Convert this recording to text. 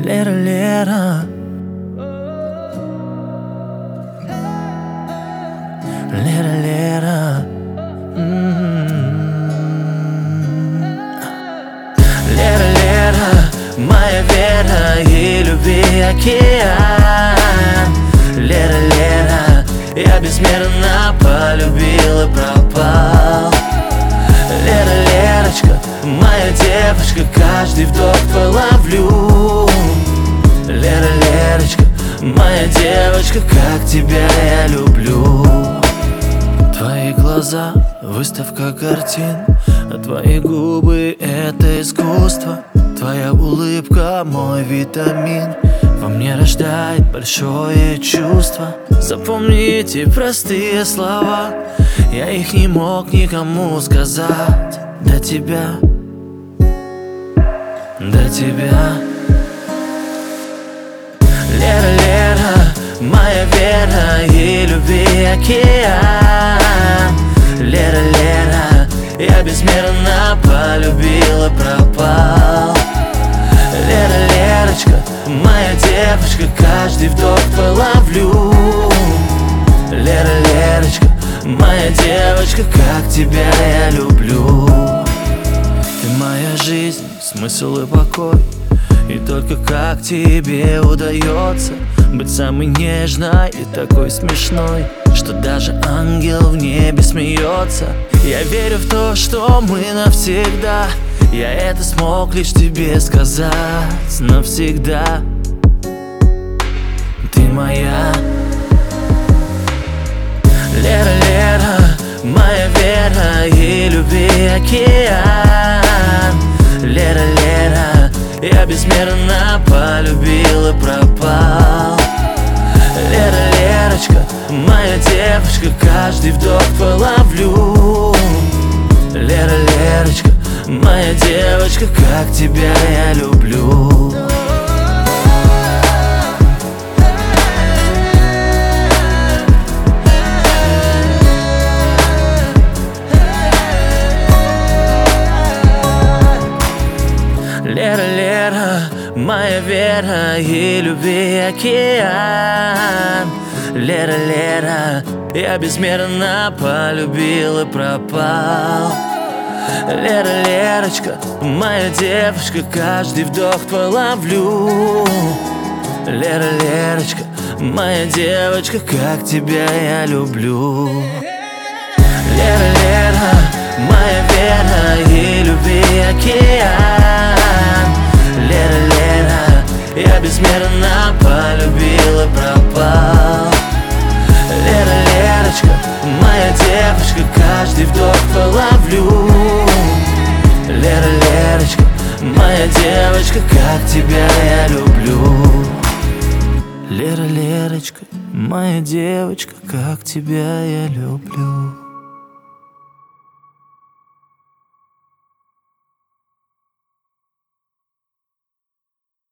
Лера, Лера, Лера, Лера, Лера, Лера, моя вера и любви океан. Лера, Лера, я безмерно полюбил и пропал. Лера, Лерочка, моя девочка, каждый вдох твой ловлю. Лера, Лерочка, моя девочка, как тебя я люблю. Твои глаза — выставка картин, а твои губы — это искусство. Твоя улыбка — мой витамин, во мне рождает большое чувство. Запомни эти простые слова, я их не мог никому сказать. До тебя, до тебя. Лера, Лера, моя вера и любви океан. Лера, Лера, я безмерно полюбил и пропал. Лера, Лерочка, моя девочка, каждый вдох твой ловлю. Лера, Лерочка, моя девочка, как тебя я люблю. Ты моя жизнь, смысл и покой, и только как тебе удается быть самой нежной и такой смешной, что даже ангел в небе смеется. Я верю в то, что мы навсегда, я это смог лишь тебе сказать. Навсегда ты моя. Лера, Лера, моя вера и любви океан. Лера, Лера, я безмерно полюбил и пропал. Лера, Лерочка, моя девочка, каждый вдох твой ловлю. Лера, Лерочка, моя девочка, как тебя я люблю. Лера, Лера, моя вера и любви океан. Лера, Лера, я безмерно полюбил и пропал. Лера, Лерочка, моя девочка, каждый вдох твой ловлю. Лера, Лерочка, моя девочка, как тебя я люблю. Лера, Лера, моя вера и любви океан. Лера, Лера, я безмерно полюбил и пропал. Лера, Лерочка, моя девочка, каждый вдох твой ловлю. Лера, Лерочка, моя девочка, как тебя я люблю. Лера, Лерочка, моя девочка, как тебя я люблю.